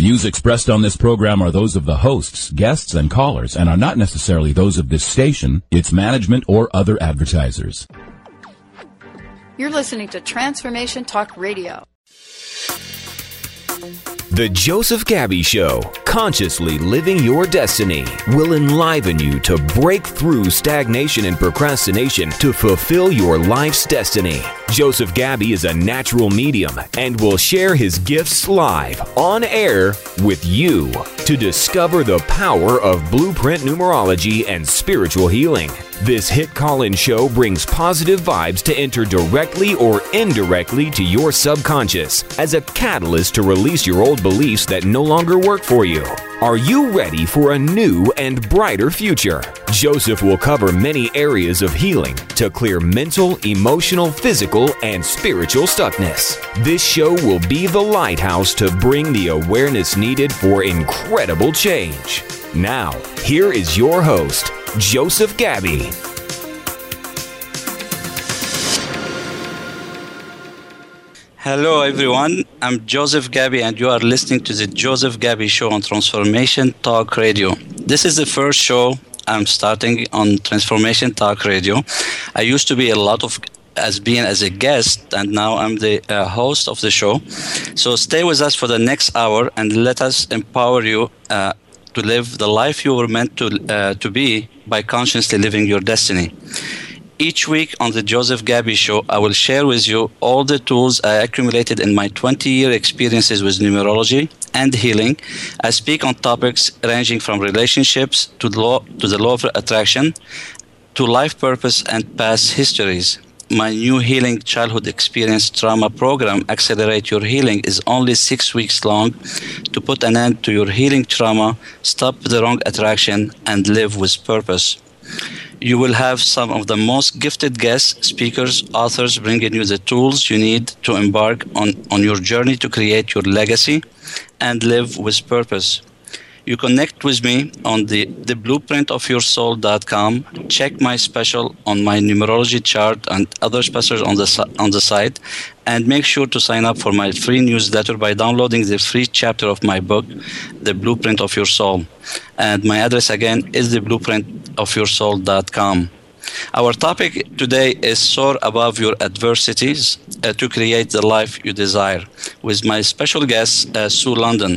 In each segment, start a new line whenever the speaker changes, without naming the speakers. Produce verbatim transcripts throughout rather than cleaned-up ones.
views expressed on this program are those of the hosts, guests, and callers, and are not necessarily those of this station, its management, or other advertisers.
You're listening to Transformation Talk Radio.
The Joseph Gabby Show, consciously living your destiny, will enliven you to break through stagnation and procrastination to fulfill your life's destiny. Joseph Gabby is a natural medium and will share his gifts live on air with you to discover the power of blueprint numerology and spiritual healing. This hit call-in show brings positive vibes to enter directly or indirectly to your subconscious as a catalyst to release your old beliefs that no longer work for you. Are you ready for a new and brighter future? Joseph will cover many areas of healing to clear mental, emotional, physical, and spiritual stuckness. This show will be the lighthouse to bring the awareness needed for incredible change. Now, here is your host, Joseph Gabby.
Hello everyone, I'm Joseph Gabby and you are listening to the Joseph Gabby Show on Transformation Talk Radio. This is the first show I'm starting on Transformation Talk Radio. I used to be a lot of as being as a guest, and now I'm the uh, host of the show. So stay with us for the next hour and let us empower you uh, to live the life you were meant to uh, to be by consciously living your destiny. Each week on the Joseph Gabby Show, I will share with you all the tools I accumulated in my twenty-year experiences with numerology and healing. I speak on topics ranging from relationships to the law, to the law of attraction, to life purpose and past histories. My new Healing Childhood Experience Trauma program, Accelerate Your Healing, is only six weeks long to put an end to your healing trauma, stop the wrong attraction, and live with purpose. You will have some of the most gifted guests, speakers, authors bringing you the tools you need to embark on, on your journey to create your legacy and live with purpose. You connect with me on the, the blueprint of your soul dot com. Check my special on my numerology chart and other specials on the on the site, and make sure to sign up for my free newsletter by downloading the free chapter of my book, The Blueprint of Your Soul. And my address again is the blueprint of your soul dot com. Our topic today is soar above your adversities uh, to create the life you desire, with my special guest, uh, Sue London.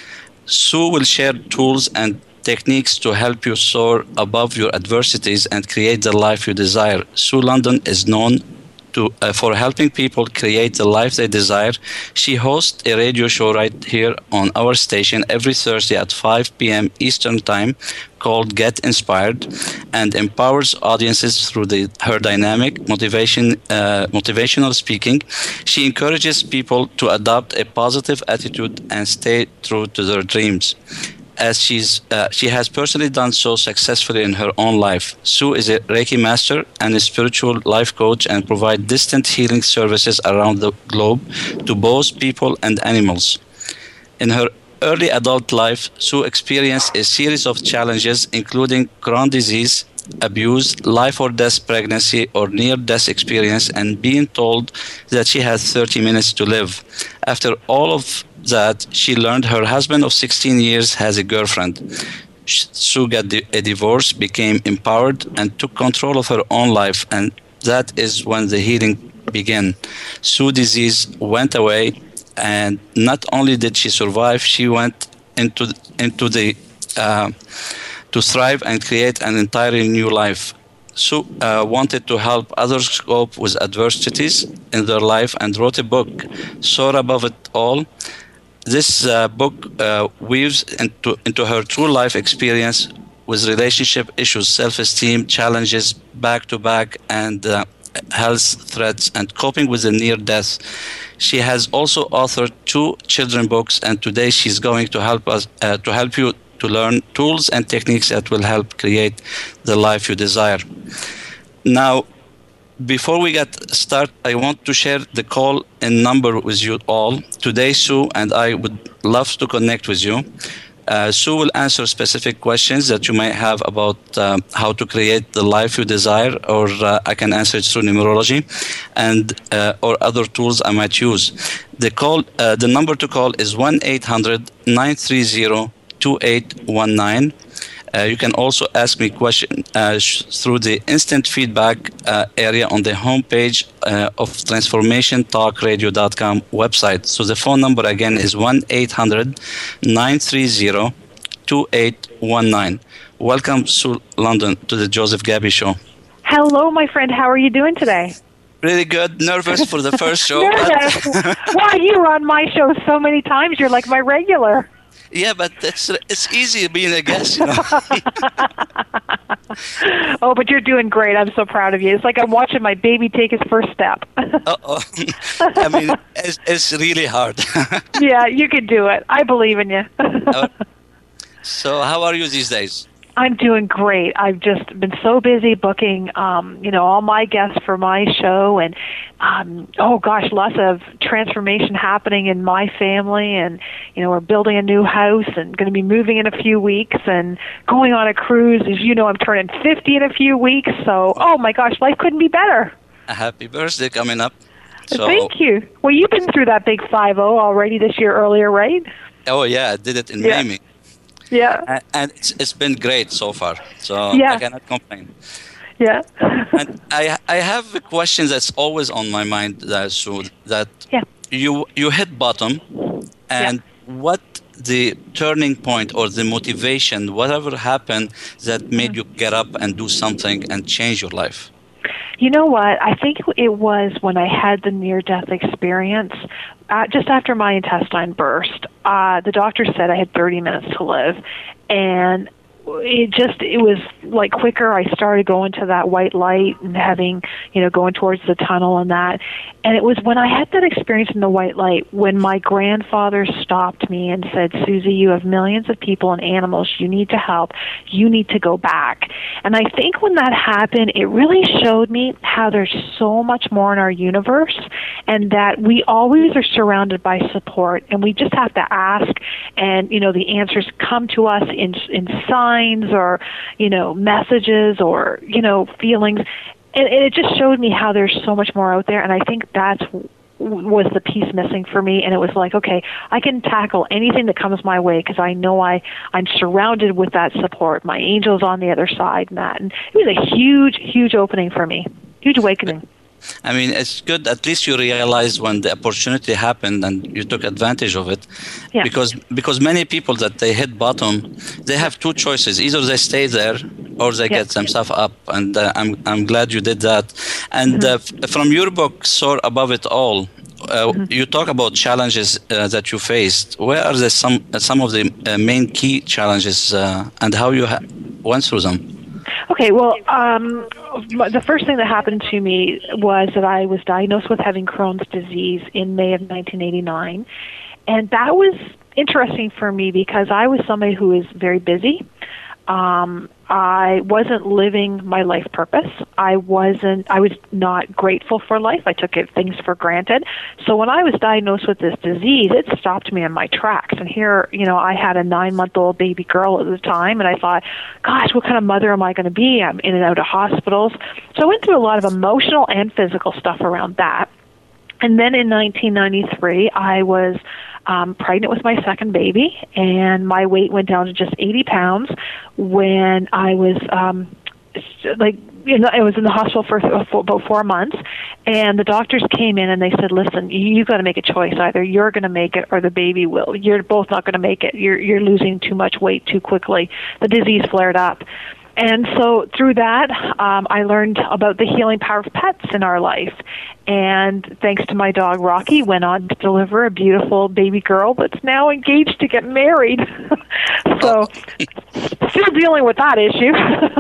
Sue will share tools and techniques to help you soar above your adversities and create the life you desire. Sue London is known to, uh, for helping people create the life they desire. She hosts a radio show right here on our station every Thursday at five p.m. Eastern Time called Get Inspired, and empowers audiences through the, her dynamic motivation, uh, motivational speaking. She encourages people to adopt a positive attitude and stay true to their dreams, as she's uh, she has personally done so successfully in her own life. Sue is a Reiki master and a spiritual life coach and provides distant healing services around the globe to both people and animals. In her early adult life, Sue experienced a series of challenges, including Crohn's disease, abuse, life or death pregnancy or near-death experience, and being told that she has thirty minutes to live. After all of that, she learned her husband of sixteen years has a girlfriend. Sue got a divorce, became empowered, and took control of her own life, and that is when the healing began. Sue's disease went away, and not only did she survive, she went into into the uh, to thrive and create an entirely new life. Sue uh, wanted to help others cope with adversities in their life and wrote a book, Soar Above It All. This uh, book uh, weaves into, into her true life experience with relationship issues, self-esteem challenges, back-to-back, and uh, health threats, and coping with the near-death. She has also authored two children books, and today she's going to help us uh, to help you to learn tools and techniques that will help create the life you desire. Now, before we get started, I want to share the call and number with you all. Today, Sue and I would love to connect with you. Uh, Sue will answer specific questions that you might have about uh, how to create the life you desire, or uh, I can answer it through numerology and uh, or other tools I might use. The call, uh, the number to call is one eight hundred nine three zero two eight one nine. Uh, you can also ask me questions uh, sh- through the instant feedback uh, area on the homepage uh, of transformation talk radio dot com website. So the phone number again is one eight hundred nine three zero two eight one nine. Welcome, Sue London, to the Joseph Gabby Show.
Hello, my friend. How are you doing today?
Really good. Nervous for the first show.
Nervous. Why, you were on my show so many times. You're like my regular.
Yeah, but it's it's easy being a guest, you know.
Oh, but you're doing great. I'm so proud of you. It's like I'm watching my baby take his first step.
Uh-oh. I mean, it's, it's really hard.
Yeah, you can do it. I believe in you.
uh, so how are you these days?
I'm doing great. I've just been so busy booking, um, you know, all my guests for my show, and um, oh gosh, lots of transformation happening in my family, and you know, we're building a new house and going to be moving in a few weeks, and going on a cruise. As you know, I'm turning fifty in a few weeks, so oh my gosh, life couldn't be better.
A happy birthday coming up. So,
thank you. Well, you've been through that big five oh already this year earlier, right?
Oh yeah, I did it in
Yeah.
Miami.
Yeah.
And it's, it's been great so far, so
Yeah.
I cannot complain.
Yeah.
And I I have a question that's always on my mind, uh, so that
Yeah.
you you hit bottom, and what the turning point or the motivation, whatever happened that made you get up and do something and change your life?
You know what? I think it was when I had the near-death experience, uh, just after my intestine burst. Uh, the doctor said I had thirty minutes to live, and it just, it was like quicker. I started going to that white light and having, you know, going towards the tunnel and that. And it was when I had that experience in the white light, when my grandfather stopped me and said, Susie, you have millions of people and animals. You need to help. You need to go back. And I think when that happened, it really showed me how there's so much more in our universe, and that we always are surrounded by support, and we just have to ask, and, you know, the answers come to us in, in signs, or, you know, messages, or, you know, feelings. And, and it just showed me how there's so much more out there. And I think that's was the piece missing for me. And it was like, okay, I can tackle anything that comes my way, because I know I, I'm surrounded with that support. My angel's on the other side and that. And it was a huge, huge opening for me. Huge awakening.
I mean, it's good. At least you realized when the opportunity happened and you took advantage of it.
Yeah.
Because because many people that they hit bottom, they have two choices. Either they stay there or they
Yeah.
get themselves up. And uh, I'm I'm glad you did that. And
Mm-hmm.
uh, f- from your book, Soar Above It All, uh,
Mm-hmm.
you talk about challenges uh, that you faced. Where are the some uh, some of the uh, main key challenges uh, and how you ha- went through them?
Okay, well, um, the first thing that happened to me was that I was diagnosed with having Crohn's disease in May of nineteen eighty-nine. And that was interesting for me because I was somebody who is very busy. Um, I wasn't living my life purpose. I wasn't, I was not grateful for life. I took it, things for granted. So when I was diagnosed with this disease, it stopped me in my tracks. And here, you know, I had a nine-month-old baby girl at the time, and I thought, gosh, what kind of mother am I going to be? I'm in and out of hospitals. So I went through a lot of emotional and physical stuff around that. And then in nineteen ninety-three, I was um, pregnant with my second baby, and my weight went down to just eighty pounds when I was um, like, you know, I was in the hospital for, for about four months, and the doctors came in and they said, listen, you've got to make a choice. Either you're going to make it or the baby will. You're both not going to make it. You're, you're losing too much weight too quickly. The disease flared up. And so through that, um, I learned about the healing power of pets in our life. And thanks to my dog, Rocky, went on to deliver a beautiful baby girl that's now engaged to get married. So still dealing with that issue.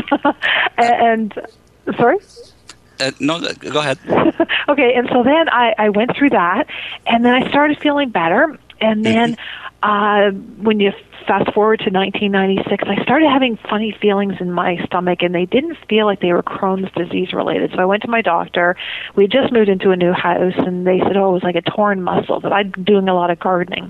and, sorry?
Uh, no, go ahead.
Okay, and so then I, I went through that, and then I started feeling better. And then uh, when you fast forward to nineteen ninety-six, I started having funny feelings in my stomach, and they didn't feel like they were Crohn's disease related. So I went to my doctor. We had just moved into a new house, and they said, oh, it was like a torn muscle, but I'd been doing a lot of gardening.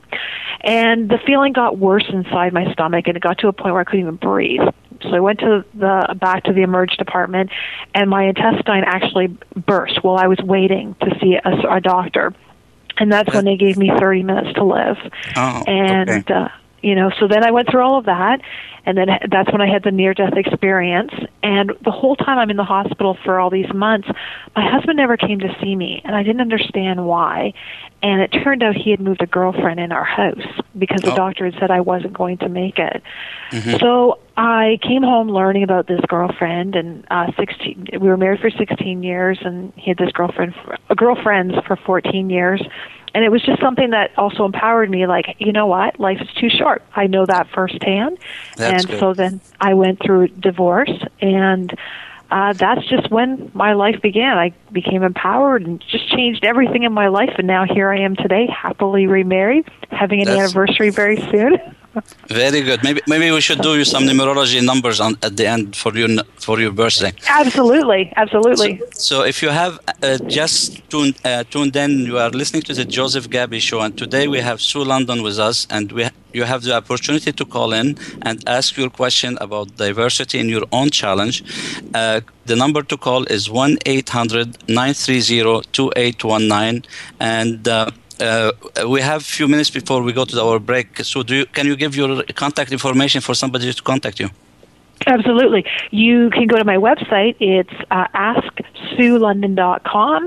And the feeling got worse inside my stomach, and it got to a point where I couldn't even breathe. So I went to the back to the emerge department, and my intestine actually burst while I was waiting to see a, a doctor. And that's when they gave me thirty minutes to live.
Oh,
and,
okay.
uh, you know, so then I went through all of that, and then that's when I had the near-death experience. And the whole time I'm in the hospital for all these months, my husband never came to see me, and I didn't understand why. And it turned out he had moved a girlfriend in our house because the
oh.
doctor had said I wasn't going to make it.
Mm-hmm.
So I came home learning about this girlfriend, and uh, sixteen. We were married for sixteen years, and he had this girlfriend, for, uh, girlfriends for fourteen years. And it was just something that also empowered me, like, you know what, life is too short. I know that firsthand.
That's
and
good.
so then I went through divorce, and uh, that's just when my life began. I became empowered and just changed everything in my life, and now here I am today, happily remarried, having an
That's-
anniversary very soon.
Very good. Maybe maybe we should do you some numerology numbers on at the end for your for your birthday.
Absolutely, absolutely.
So, so if you have uh, just tuned uh, tuned in, you are listening to the Joseph Gabby Show, and today we have Sue London with us, and we you have the opportunity to call in and ask your question about diversity in your own challenge. Uh, the number to call is one eight hundred nine three zero two eight one nine, and uh, Uh, we have a few minutes before we go to our break. So, do you, can you give your contact information for somebody to contact you?
Absolutely. You can go to my website. It's uh, ask sue london dot com,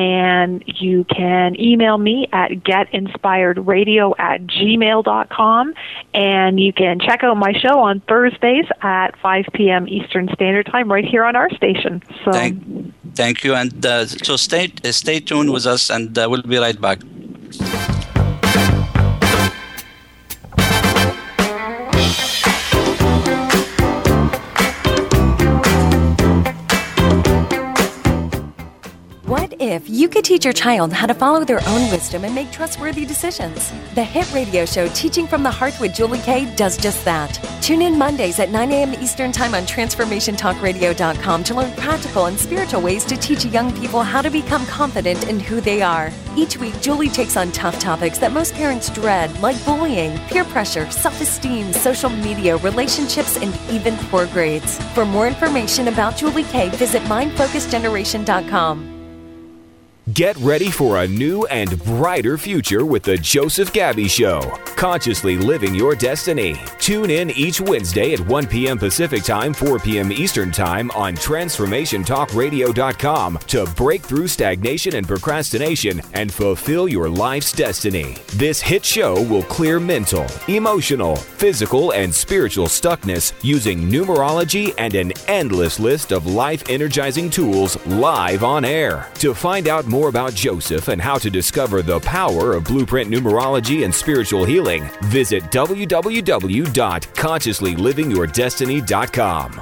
and you can email me at get inspired radio at gmail dot com, and you can check out my show on Thursdays at five p.m. Eastern Standard Time right here on our station. So,
Thank, thank you. And uh, so stay, uh, stay tuned with us, and uh, we'll be right back.
What if you could teach your child how to follow their own wisdom and make trustworthy decisions? The hit radio show Teaching from the Heart with Julie Kay does just that. Tune in Mondays at nine a.m. Eastern Time on transformation talk radio dot com to learn practical and spiritual ways to teach young people how to become confident in who they are. Each week, Julie takes on tough topics that most parents dread, like bullying, peer pressure, self-esteem, social media, relationships, and even poor grades. For more information about Julie Kay, visit mind focus generation dot com.
Get ready for a new and brighter future with the Joseph Gabby Show. Consciously living your destiny. Tune in each Wednesday at one p.m. Pacific Time, four p.m. Eastern Time on transformation talk radio dot com to break through stagnation and procrastination and fulfill your life's destiny. This hit show will clear mental, emotional, physical, and spiritual stuckness using numerology and an endless list of life-energizing tools live on air. To find out more More about Joseph and how to discover the power of blueprint numerology and spiritual healing, visit w w w dot consciously living your destiny dot com.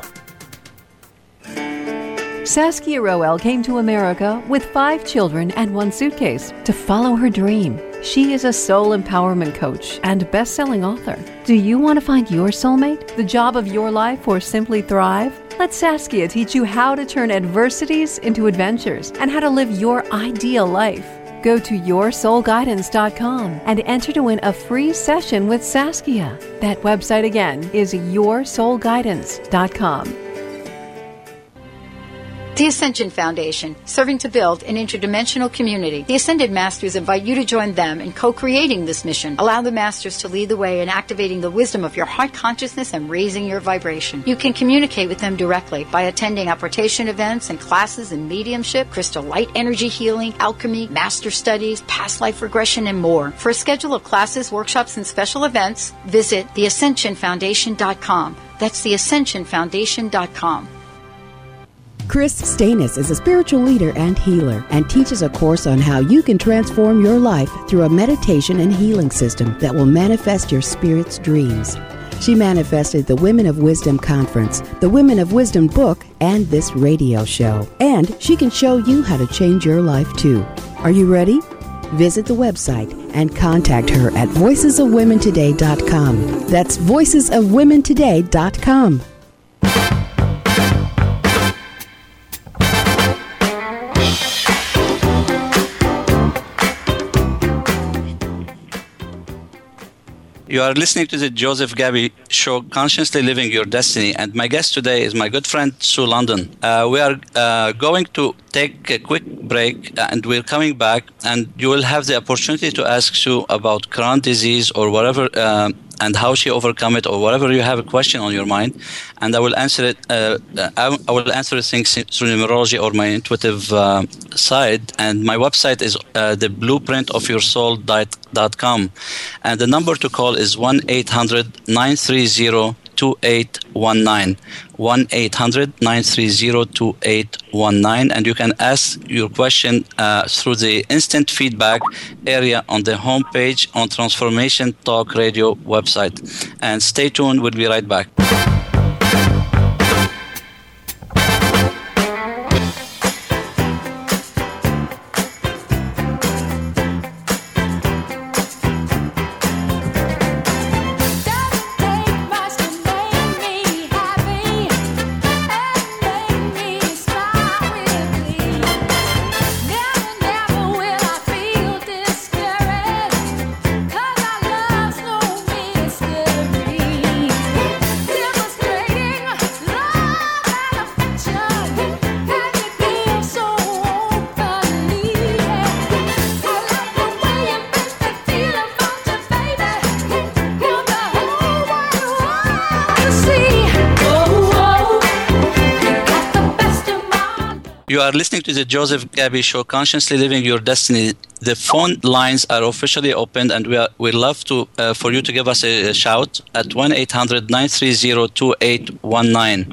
Saskia Roel came to America with five children and one suitcase to follow her dream. She is a soul empowerment coach and best-selling author. Do you want to find your soulmate, the job of your life, or simply thrive? Let Saskia teach you how to turn adversities into adventures and how to live your ideal life. Go to your soul guidance dot com and enter to win a free session with Saskia. That website again is your soul guidance dot com.
The Ascension Foundation, serving to build an interdimensional community. The Ascended Masters invite you to join them in co-creating this mission. Allow the Masters to lead the way in activating the wisdom of your heart consciousness and raising your vibration. You can communicate with them directly by attending apportation events and classes in mediumship, crystal light energy healing, alchemy, master studies, past life regression, and more. For a schedule of classes, workshops, and special events, visit the ascension foundation dot com. That's the ascension foundation dot com.
Chris Stanis is a spiritual leader and healer and teaches a course on how you can transform your life through a meditation and healing system that will manifest your spirit's dreams. She manifested the Women of Wisdom Conference, the Women of Wisdom book, and this radio show. And she can show you how to change your life too. Are you ready? Visit the website and contact her at voices of women today dot com. That's voices of women today dot com.
You are listening to the Joseph Gabby Show, Consciously Living Your Destiny, and my guest today is my good friend Sue London. Uh, we are uh, going to take a quick break, and we're coming back, and you will have the opportunity to ask Sue about Crohn's disease or whatever, uh, and how she overcome it, or whatever you have a question on your mind, and I will answer it. Uh, I, I will answer things through numerology or my intuitive uh, side, and my website is uh, the blueprint of your soul dot com, and the number to call is one eight hundred nine three zero two eight one nine, one eight hundred nine three zero two eight one nine, and you can ask your question uh, through the instant feedback area on the homepage on Transformation Talk Radio website. And stay tuned, we'll be right back. You are listening to the Joseph Gabby Show, Consciously Living Your Destiny. The phone lines are officially opened, and we are, we love to uh, for you to give us a, a shout at one eight hundred nine three zero two eight one nine.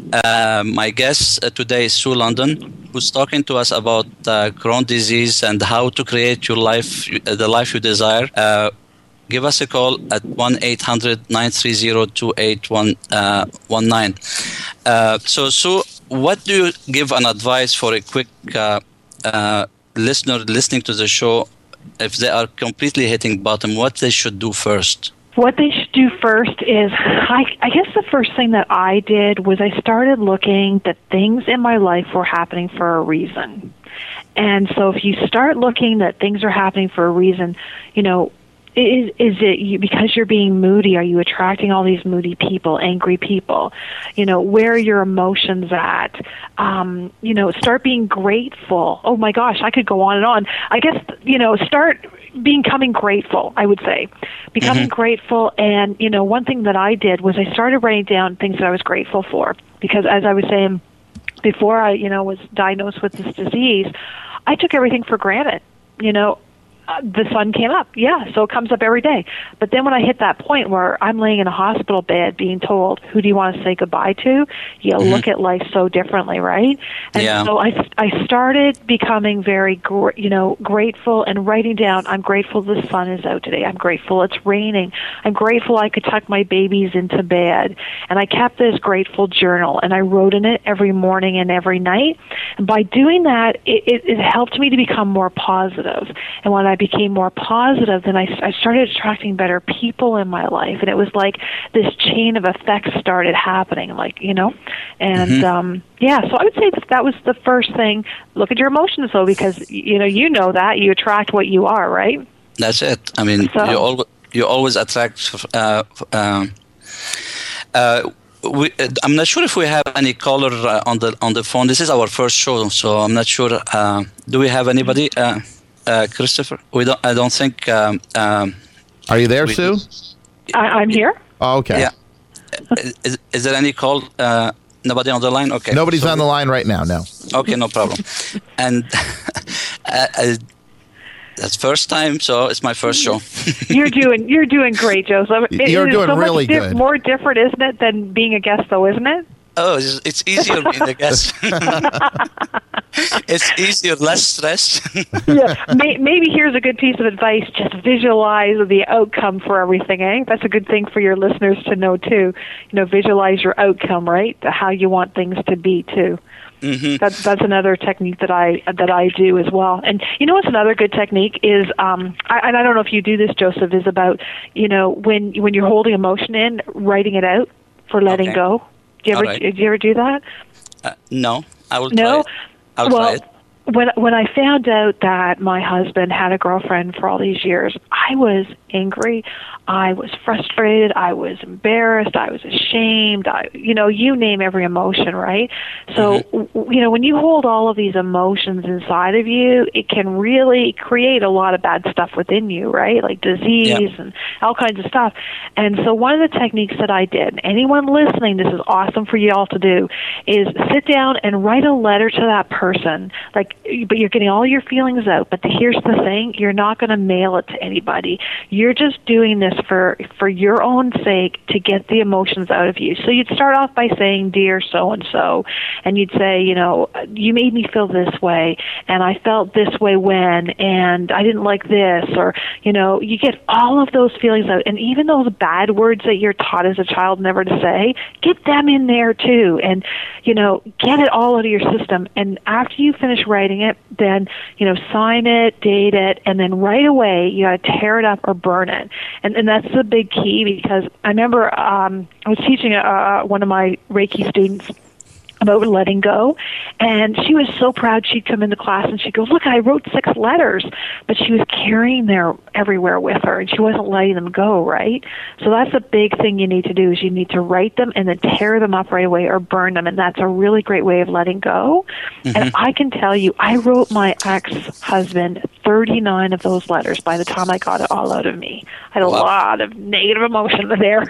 Uh, my guest uh, today is Sue London, who's talking to us about uh, Crohn's disease and how to create your life, uh, the life you desire. Uh, give us a call at one eight hundred nine three zero two eight one nine. Uh, so, Sue, what do you give an advice for a quick uh, uh, listener listening to the show if they are completely hitting bottom? What they should do first?
What they should do first is, I, I guess the first thing that I did was I started looking that things in my life were happening for a reason. And so if you start looking that things are happening for a reason, you know, Is, is it you, because you're being moody? Are you attracting all these moody people, angry people? You know, where are your emotions at? Um, you know, start being grateful. Oh my gosh, I could go on and on. I guess, you know, start becoming grateful, I would say. Becoming mm-hmm. grateful. And, you know, one thing that I did was I started writing down things that I was grateful for. Because as I was saying, before I, you know, was diagnosed with this disease, I took everything for granted, you know. Uh, the sun came up. Yeah, so it comes up every day. But then when I hit that point where I'm laying in a hospital bed being told, who do you want to say goodbye to? You mm-hmm. look at life so differently, right? And yeah. so I, I started becoming very, gr- you know, grateful and writing down, I'm grateful the sun is out today. I'm grateful it's raining. I'm grateful I could tuck my babies into bed. And I kept this grateful journal, and I wrote in it every morning and every night. And by doing that, it, it, it helped me to become more positive. And when I became more positive, then I, I started attracting better people in my life, and it was like this chain of effects started happening, like, you know, and mm-hmm. um, yeah, so I would say that that was the first thing. Look at your emotions, though, because, you know, you know that, you attract what you are, right?
That's it. I mean, so, you, al- you always attract, uh, um, uh, we, I'm not sure if we have any caller uh, on the on the phone. This is our first show, so I'm not sure. Uh, do we have anybody? Uh, Uh, Christopher, we don't. I don't think. Um, um,
Are you there, Sue?
I, I'm here.
Oh, okay.
Yeah. Is, is there any call? Uh, nobody on the line. Okay.
Nobody's
so,
on the line right now. No.
Okay, no problem. And uh, uh, that's first time, so it's my first show.
you're doing. You're doing great, Joseph. It,
you're
it
doing
so
really
much
good.
More different, isn't it, than being a guest, though, isn't it?
Oh, it's, it's easier being a guest. It's easier, less stress.
Yeah, may, maybe here's a good piece of advice. Just visualize the outcome for everything, eh? That's a good thing for your listeners to know, too. You know, visualize your outcome, right? How you want things to be, too. Mm-hmm. That's that's another technique that I that I do as well. And you know what's another good technique is, um, I, and I don't know if you do this, Joseph, is about, you know, when when you're holding emotion in, writing it out for letting
okay.
go. Do you ever
right.
do you ever do that?
Uh, no, I will
no?
try it. I'll
well,
try it.
When when I found out that my husband had a girlfriend for all these years, I was angry. I was frustrated. I was embarrassed. I was ashamed. I, you know, you name every emotion, right? So, mm-hmm. you know, when you hold all of these emotions inside of you, it can really create a lot of bad stuff within you, right? Like disease yeah. and all kinds of stuff. And so one of the techniques that I did, anyone listening, this is awesome for you all to do, is sit down and write a letter to that person. Like, but you're getting all your feelings out. But the, here's the thing, you're not going to mail it to anybody. You're just doing this for for your own sake to get the emotions out of you. So you'd start off by saying, dear so-and-so, and you'd say, you know, you made me feel this way, and I felt this way when, and I didn't like this, or, you know, you get all of those feelings out. And even those bad words that you're taught as a child never to say, get them in there too, and, you know, get it all out of your system. And after you finish writing it, then, you know, sign it, date it, and then right away you got to tear it up or burn it. And, and that's the big key, because I remember um, I was teaching uh, one of my Reiki students about letting go, and she was so proud. She'd come into class and she'd go, look, I wrote six letters, but she was carrying them everywhere with her, and she wasn't letting them go, right? So that's a big thing you need to do, is you need to write them and then tear them up right away or burn them, and that's a really great way of letting go. Mm-hmm. And I can tell you, I wrote my ex-husband thirty-nine of those letters by the time I got it all out of me. I had a wow. lot of negative emotion there.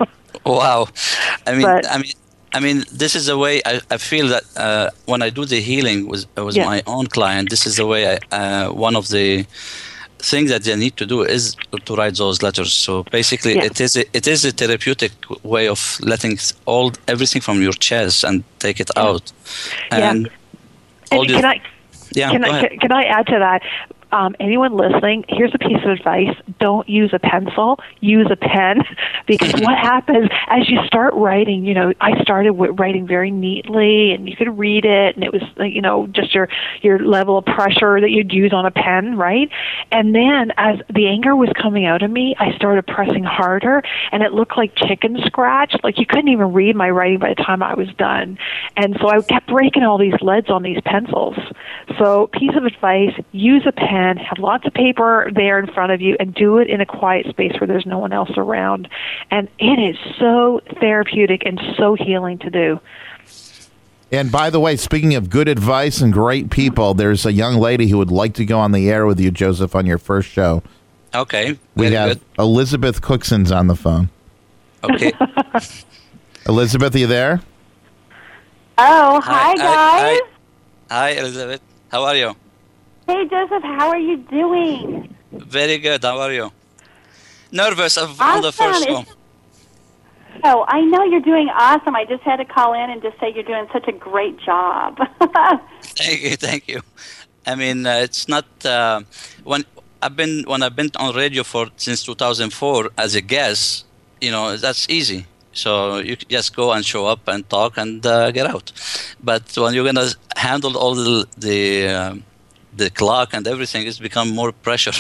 Wow. I mean,
but,
I mean, I mean, this is the way I, I feel that uh, when I do the healing with, with yeah. my own client, this is the way I, uh, one of the things that they need to do is to write those letters. So basically, yeah. it is a, it is a therapeutic way of letting all everything from your chest and take it yeah. out. And,
yeah. and can I
yeah,
can I, can I add to that? Um, anyone listening, here's a piece of advice. Don't use a pencil, use a pen, because what happens as you start writing, you know, I started with writing very neatly, and you could read it, and it was, you know, just your, your level of pressure that you'd use on a pen, right? And then as the anger was coming out of me, I started pressing harder, and it looked like chicken scratch. Like you couldn't even read my writing by the time I was done. And so I kept breaking all these leads on these pencils. So piece of advice, use a pen. Have lots of paper there in front of you, and do it in a quiet space where there's no one else around. And it is so therapeutic and so healing to do.
And by the way, speaking of good advice and great people, there's a young lady who would like to go on the air with you, Joseph, on your first show.
Okay.
We have
good.
Elizabeth Cookson's on the phone.
Okay.
Elizabeth, are you there?
Oh, hi, hi guys.
Hi, hi, Elizabeth. How are you?
Hey, Joseph, how are you doing?
Very good. How are you? Nervous of,
awesome.
on the first one.
Oh, I know you're doing awesome. I just had to call in and just say you're doing such a great job.
Thank you, thank you. I mean, uh, it's not uh, when I've been when I've been on radio for since two thousand four as a guest. You know, that's easy. So you just go and show up and talk and uh, get out. But when you're gonna handle all the the uh, the clock and everything, it's become more pressure.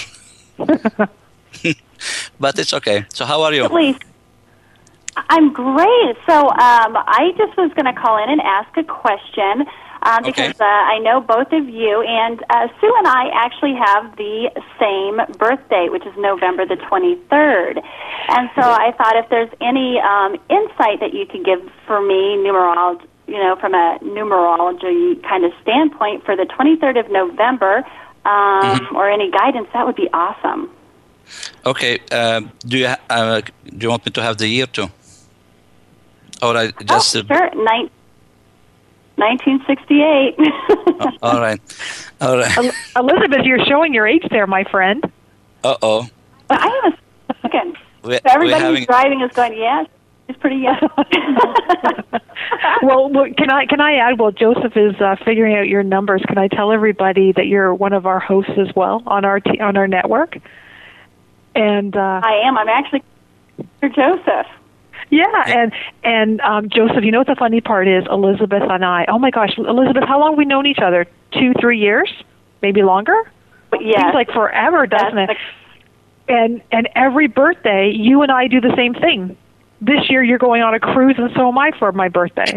But it's okay. So how are you?
Please. I'm great. So um, I just was going to call in and ask a question um, because
okay.
uh, I know both of you, and uh, Sue and I actually have the same birthday, which is November the twenty-third. And so I thought if there's any um, insight that you could give for me, numerology, you know, from a numerology kind of standpoint for the twenty-third of November, um, mm-hmm. or any guidance, that would be awesome.
Okay. Uh, do you ha- uh, do you want me to have the year too? Or I just
oh, sure. Nin- nineteen sixty-eight.
oh, all right. All right.
Elizabeth, you're showing your age there, my friend.
Uh oh.
I have a second.
We,
so everybody
having...
who's driving is going, yes. He's pretty young.
Well, can I can I add? While Joseph is uh, figuring out your numbers, can I tell everybody that you're one of our hosts as well on our t- on our network? And uh,
I am. I'm actually Joseph.
Yeah, and and um, Joseph, you know what the funny part is? Elizabeth and I. Oh my gosh, Elizabeth, how long have we known each other? Two, three years, maybe longer.
Yeah,
seems like forever, doesn't
yes.
it? And and every birthday, you and I do the same thing. This year, you're going on a cruise, and so am I for my birthday.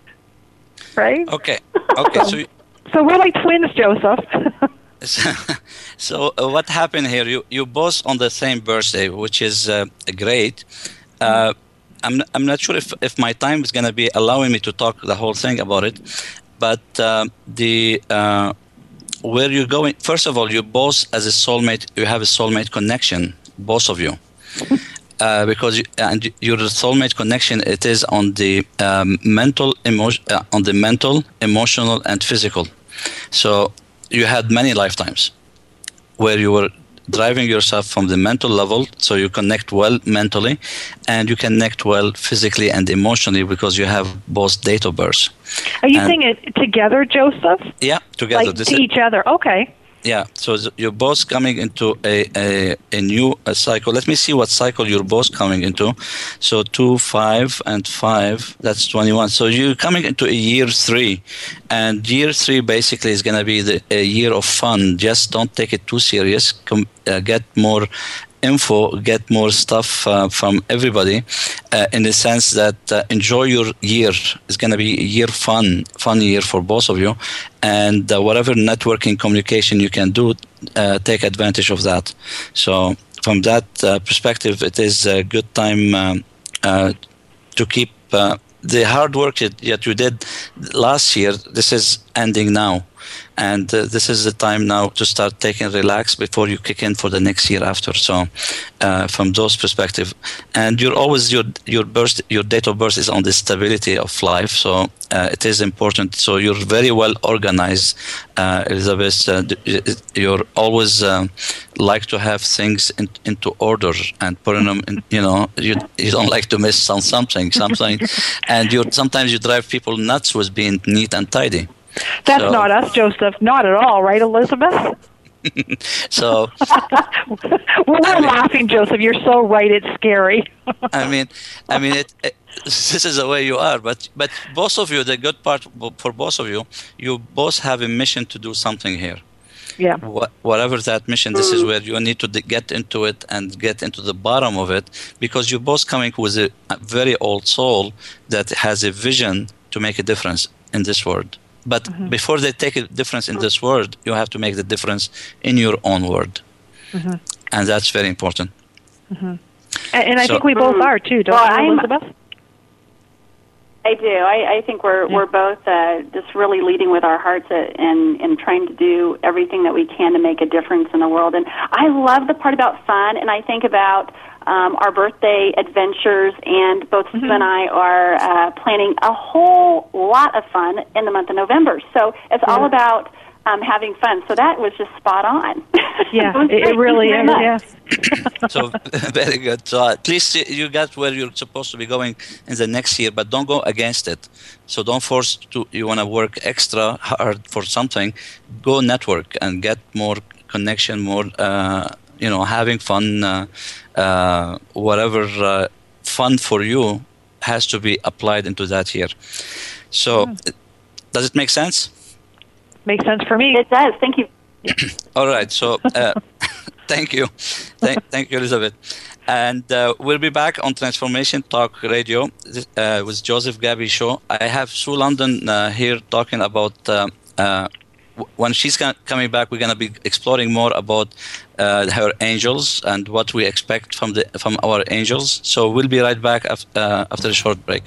Right?
Okay. Okay.
So,
so, you,
so we're like twins, Joseph.
so, so uh, what happened here? You you both on the same birthday, which is uh, great. Uh, I'm I'm not sure if, if my time is going to be allowing me to talk the whole thing about it, but uh, the uh, where you're going. First of all, you both as a soulmate, you have a soulmate connection, both of you, uh, because you, and your soulmate connection it is on the um, mental emotion, uh, on the mental, emotional, and physical. So you had many lifetimes where you were driving yourself from the mental level, so you connect well mentally, and you connect well physically and emotionally because you have both date of birth.
Are you
and,
saying it together, Joseph?
Yeah, together.
Like
this
to
is,
each other. Okay.
Yeah, so you're both coming into a, a, a new a cycle. Let me see what cycle you're both coming into. So two, five, and five, that's twenty-one. So you're coming into a year three. And year three basically is going to be the, a year of fun. Just don't take it too serious. Com, uh, get more info, get more stuff uh, from everybody uh, in the sense that uh, enjoy your year. It's going to be a year fun, fun year for both of you. And uh, whatever networking communication you can do, uh, take advantage of that. So from that uh, perspective, it is a good time um, uh, to keep uh, the hard work that you did last year. This is ending now. And uh, this is the time now to start taking relax before you kick in for the next year after. So, uh, from those perspective, and you're always your your birth, your date of birth is on the stability of life. So uh, it is important. So you're very well organized, uh, Elizabeth. Uh, you're always uh, like to have things in, into order and putting them in. You know, you you don't like to miss on something, something, and you sometimes you drive people nuts with being neat and tidy.
That's
so,
not us, Joseph. Not at all, right, Elizabeth?
so
we're I mean, laughing, Joseph. You're so right. It's scary.
I mean, I mean, it, it, this is the way you are. But but both of you, the good part for both of you, you both have a mission to do something here.
Yeah.
Wh- whatever that mission, this is where you need to d- get into it and get into the bottom of it, because you're both coming with a, a very old soul that has a vision to make a difference in this world. But mm-hmm. before they take a difference in this world, you have to make the difference in your own world. Mm-hmm. And that's very important.
Mm-hmm. And, and I so, think we both are, too, don't well, you, Elizabeth?
I do. I, I think we're yeah. we're both uh, just really leading with our hearts and, and trying to do everything that we can to make a difference in the world. And I love the part about fun, and I think about Um, our birthday adventures, and both mm-hmm. Sue and I are uh, planning a whole lot of fun in the month of November. So it's yeah. all about um, having fun. So that was just spot on.
Yeah, it, it really is. Yeah.
So very good. So at least you got where you're supposed to be going in the next year, but don't go against it. So don't force to. You want to work extra hard for something. Go network and get more connection, more. Uh, you know, having fun, uh, uh, whatever uh, fun for you has to be applied into that year. So, yeah. Does it make sense?
Makes sense for me.
It does. Thank you.
All right. So, uh, thank you. Thank, thank you, Elizabeth. And uh, we'll be back on Transformation Talk Radio uh, with Joseph Gabby Show. I have Sue London uh, here talking about uh, uh, when she's coming back, we're going to be exploring more about uh, her angels and what we expect from the from our angels. So we'll be right back after, uh, after a short break.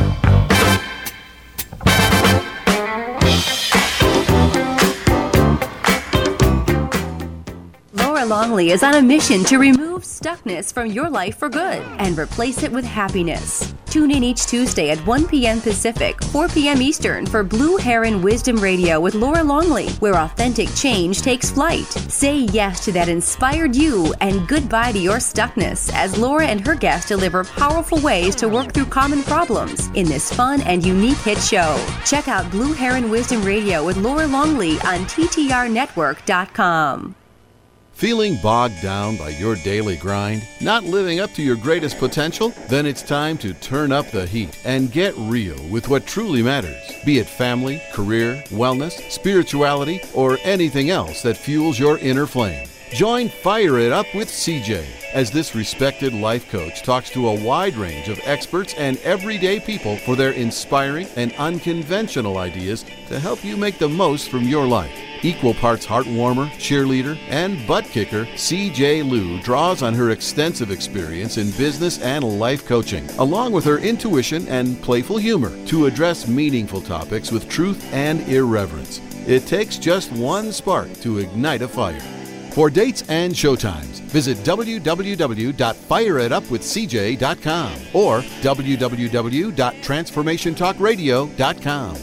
Laura Longley is on a mission to remove stuckness from your life for good and replace it with happiness. Tune in each Tuesday at one p.m. Pacific, four p.m. Eastern for Blue Heron Wisdom Radio with Laura Longley, where authentic change takes flight. Say yes to that inspired you and goodbye to your stuckness as Laura and her guests deliver powerful ways to work through common problems in this fun and unique hit show. Check out Blue Heron Wisdom Radio with Laura Longley on T T R network dot com.
Feeling bogged down by your daily grind? Not living up to your greatest potential? Then it's time to turn up the heat and get real with what truly matters. Be it family, career, wellness, spirituality, or anything else that fuels your inner flame. Join Fire It Up with C J as this respected life coach talks to a wide range of experts and everyday people for their inspiring and unconventional ideas to help you make the most from your life. Equal parts heart warmer, cheerleader, and butt kicker, C J Liu draws on her extensive experience in business and life coaching, along with her intuition and playful humor, to address meaningful topics with truth and irreverence. It takes just one spark to ignite a fire. For dates and showtimes, visit w w w dot fire it up with c j dot com or w w w dot transformation talk radio dot com.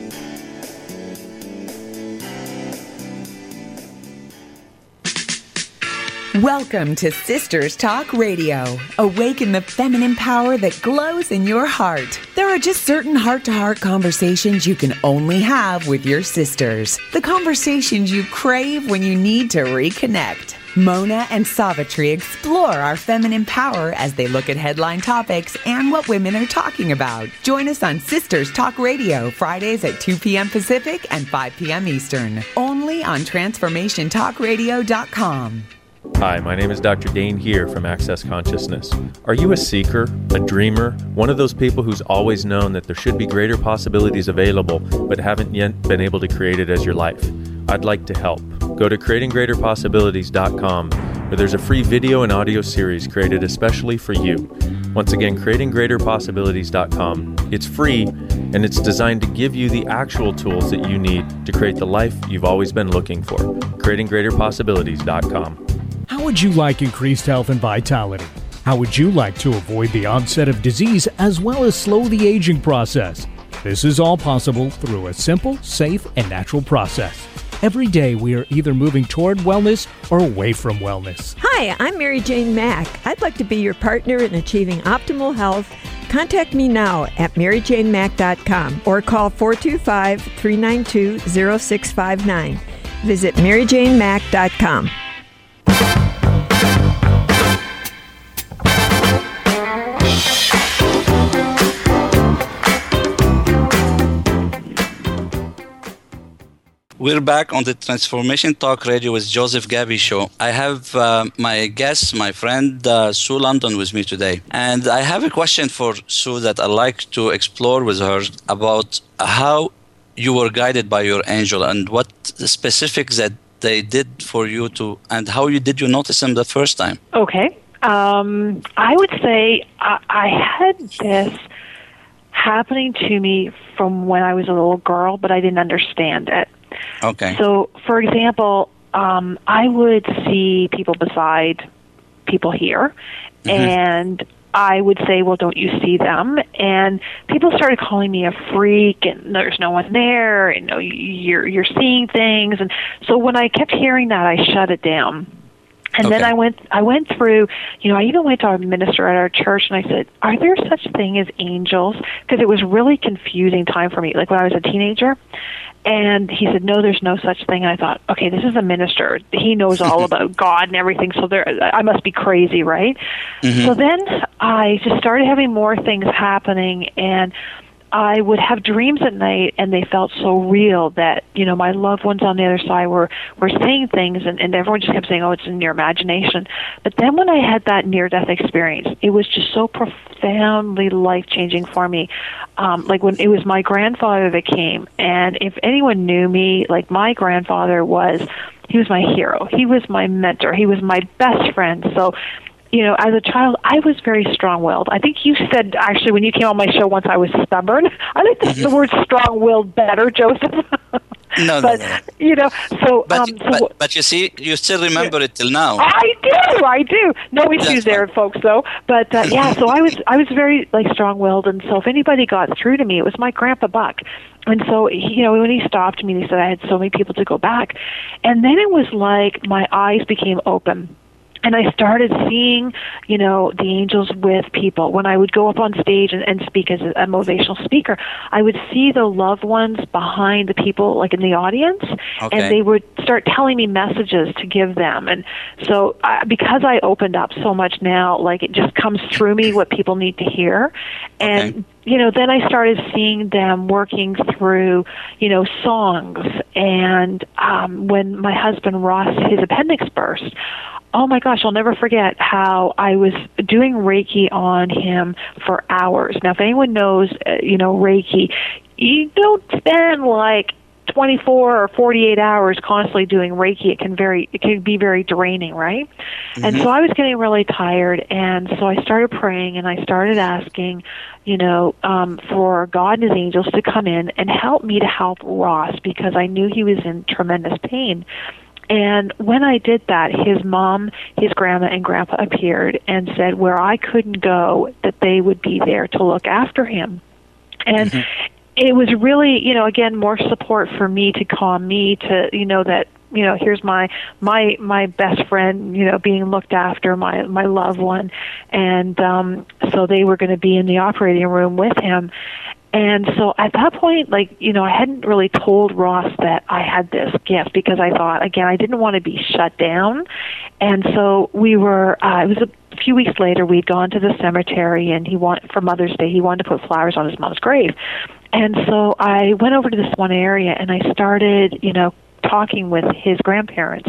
Welcome to Sisters Talk Radio. Awaken the feminine power that glows in your heart. There are just certain heart-to-heart conversations you can only have with your sisters. The conversations you crave when you need to reconnect. Mona and Savitri explore our feminine power as they look at headline topics and what women are talking about. Join us on Sisters Talk Radio, Fridays at two p.m. Pacific and five p.m. Eastern. Only on transformation talk radio dot com.
Hi, my name is Doctor Dane here from Access Consciousness. Are you a seeker, a dreamer, one of those people who's always known that there should be greater possibilities available but haven't yet been able to create it as your life? I'd like to help. Go to creating greater possibilities dot com, where there's a free video and audio series created especially for you. Once again, creating greater possibilities dot com. It's free, and it's designed to give you the actual tools that you need to create the life you've always been looking for. creating greater possibilities dot com.
How would you like increased health and vitality? How would you like to avoid the onset of disease as well as slow the aging process? This is all possible through a simple, safe, and natural process. Every day we are either moving toward wellness or away from wellness.
Hi, I'm Mary Jane Mack. I'd like to be your partner in achieving optimal health. Contact me now at mary jane mack dot com or call four two five, three nine two, zero six five nine. Visit mary jane mack dot com.
We're back on the Transformation Talk Radio with Joseph Gabby Show. I have uh, my guest, my friend uh, Sue London with me today. And I have a question for Sue that I'd like to explore with her about how you were guided by your angel and what specifics that they did for you to, and how you did you notice them the first time?
Okay. Um, I would say I, I had this happening to me from when I was a little girl, but I didn't understand it.
Okay.
So, for example, um, I would see people beside people here, mm-hmm. and I would say, well, don't you see them? And people started calling me a freak, and there's no one there, and no, you're, you're seeing things. And so when I kept hearing that, I shut it down. And okay. then I went I went through, you know, I even went to our minister at our church, and I said, are there such thing as angels? Because it was really confusing time for me, like when I was a teenager. And he said, no, there's no such thing. And I thought, okay, this is a minister. He knows all about God and everything, so there, I must be crazy, right? Mm-hmm. So then I just started having more things happening, and I would have dreams at night, and they felt so real that, you know, my loved ones on the other side were, were saying things, and, and everyone just kept saying, oh, it's in your imagination. But then when I had that near-death experience, it was just so profoundly life-changing for me. Um, like when it was my grandfather that came, and if anyone knew me, like my grandfather was, he was my hero. He was my mentor. He was my best friend. So, you know, as a child, I was very strong-willed. I think you said, actually, when you came on my show once, I was stubborn. I like the, the word strong-willed better, Joseph.
No,
but,
no, no.
you know, so...
But,
um, so
but, but you see, you still remember it till now.
I do, I do. No issues there, folks, though. But, uh, yeah, so I was I was very, like, strong-willed, and so if anybody got through to me, it was my Grandpa Buck. And so, you know, when he stopped me, he said I had so many people to go back. And then it was like my eyes became open. And I started seeing, you know, the angels with people. When I would go up on stage and, and speak as a, a motivational speaker, I would see the loved ones behind the people, like in the audience,
Okay.
and they would start telling me messages to give them. And so uh, because I opened up so much now, like it just comes through me what people need to hear. And
Okay.
you know, then I started seeing them working through, you know, songs. And um, when my husband Ross, his appendix burst, oh my gosh, I'll never forget how I was doing Reiki on him for hours. Now, if anyone knows, uh, you know, Reiki, you don't spend like twenty-four or forty-eight hours constantly doing Reiki. It can very, it can be very draining, right? Mm-hmm. And so I was getting really tired, and so I started praying, and I started asking, you know, um, for God and His angels to come in and help me to help Ross, because I knew he was in tremendous pain. And when I did that, his mom, his grandma, and grandpa appeared and said where I couldn't go, that they would be there to look after him. And mm-hmm. it was really, you know, again, more support for me to calm me, to, you know, that, you know, here's my my my best friend, you know, being looked after, my my loved one. And um, so they were going to be in the operating room with him. And so at that point, like, you know, I hadn't really told Ross that I had this gift, because I thought, again, I didn't want to be shut down. And so we were, uh, it was a few weeks later, we'd gone to the cemetery, and he wanted, for Mother's Day, he wanted to put flowers on his mom's grave. And so I went over to this one area, and I started, you know, talking with his grandparents.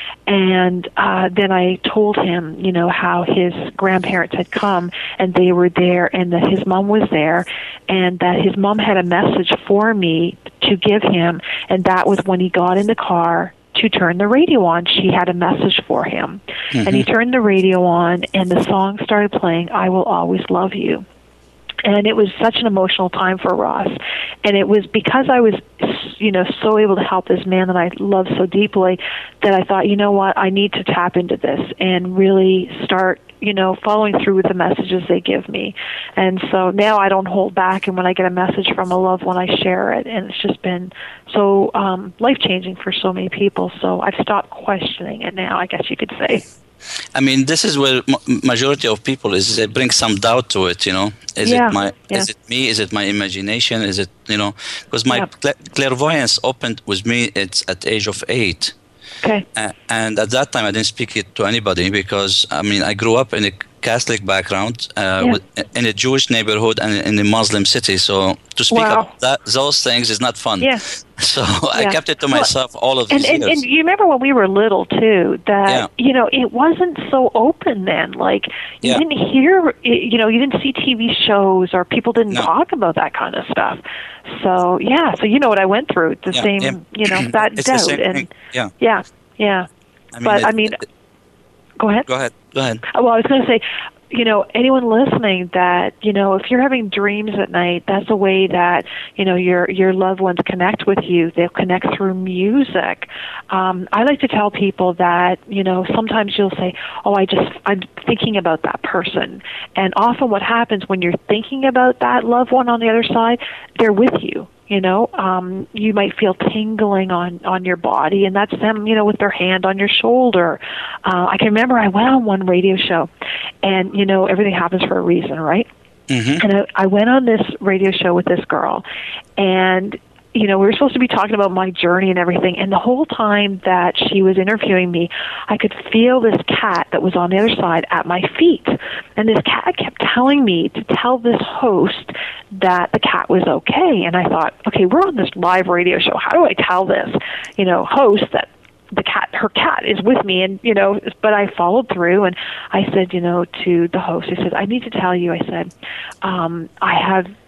And uh, then I told him, you know, how his grandparents had come and they were there, and that his mom was there, and that his mom had a message for me to give him. And that was when he got in the car to turn the radio on. She had a message for him. Mm-hmm. And he turned the radio on, and the song started playing, I Will Always Love You. And it was such an emotional time for Ross. And it was because I was, you know, so able to help this man that I love so deeply, that I thought, you know what, I need to tap into this and really start, you know, following through with the messages they give me. And so now I don't hold back, and when I get a message from a loved one, I share it. And it's just been so um, life-changing for so many people. So I've stopped questioning it now, I guess you could say.
I mean, this is where m- majority of people is, they bring some doubt to it, you know. Is
yeah,
it my,
yeah.
is it me? Is it my imagination? Is it, you know, because my
yeah.
cl- clairvoyance opened with me, it's at the age of eight.
Okay.
Uh, and at that time, I didn't speak it to anybody, because, I mean, I grew up in a Catholic background, uh,
yeah.
with, in a Jewish neighborhood, and in a Muslim city. So to speak
wow.
about that, those things is not fun.
Yeah.
So
yeah.
I kept it to myself all of these
and, and,
years.
And you remember when we were little, too, that,
yeah.
you know, it wasn't so open then. Like, you
yeah.
didn't hear, you know, you didn't see T V shows, or people didn't
no.
talk about that kind of stuff. So, yeah, so you know what I went through, the
yeah.
same,
yeah.
you know, that
it's
doubt.
The same
and
thing. Yeah.
Yeah, yeah.
I mean,
but,
it,
I mean,
it,
go ahead.
Go ahead. Go ahead.
Well, I was going to say, you know, anyone listening, that, you know, if you're having dreams at night, that's a way that, you know, your your loved ones connect with you. They'll connect through music. Um, I like to tell people that, you know, sometimes you'll say, oh, I just, I'm thinking about that person. And often what happens when you're thinking about that loved one on the other side, they're with you. You know, um, you might feel tingling on, on your body, and that's them, you know, with their hand on your shoulder. Uh, I can remember I went on one radio show, and, you know, everything happens for a reason, right? Mm-hmm. And I, I went on this radio show with this girl, and, you know, we were supposed to be talking about my journey and everything, and the whole time that she was interviewing me, I could feel this cat that was on the other side at my feet. And this cat kept telling me to tell this host that the cat was okay. And I thought, okay, we're on this live radio show. How do I tell this, you know, host that the cat, her cat is with me? And, you know, but I followed through, and I said, you know, to the host, I said, I need to tell you, I said, um, I have